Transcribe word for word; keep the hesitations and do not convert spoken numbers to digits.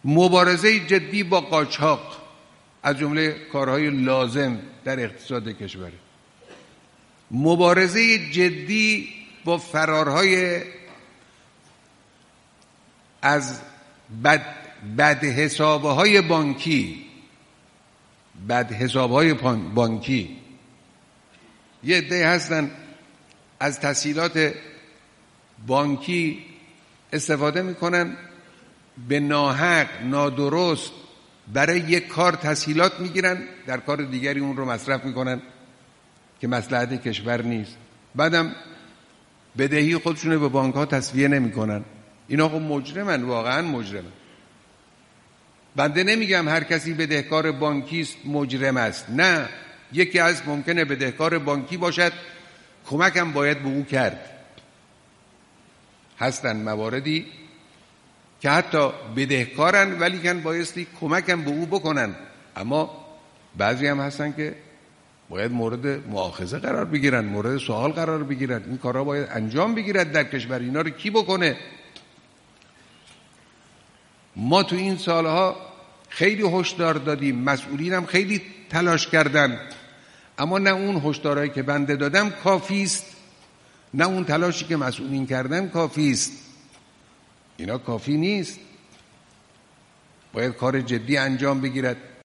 مبارزه جدی با قاچاق از جمله کارهای لازم در اقتصاد کشور، مبارزه جدی با فرارهای از بد بد حسابهای بانکی بد حسابهای بانکی. یه عده هستن از تسهیلات بانکی استفاده میکنن، به ناحق نادرست برای یک کار تسهیلات میگیرن، در کار دیگری اون رو مصرف میکنن که مصلحت کشور نیست. بعدم بدهی خودشونه به بانک ها تسویه نمیکنن. اینا خب مجرمن، واقعا مجرمن. بنده نمیگم هر کسی بدهکار بانکی است مجرم است، نه، یکی از ممکنه بدهکار بانکی باشد، کمکم باید به او کرد. هستن مواردی که حتی بدهکارن ولی کن بایستی کمکم به او بکنن، اما بعضی هم هستن که باید مورد مؤاخذه قرار بگیرن، مورد سوال قرار بگیرن. این کارها باید انجام بگیرد در کشور. اینا رو کی بکنه؟ ما تو این سالها خیلی هشدار دادیم، مسئولین هم خیلی تلاش کردن، اما نه اون هشدارهایی که بنده دادم کافی است، نه اون تلاشی که مسئولین کردن کافی است. اینا کافی نیست، باید کار جدی انجام بگیرد.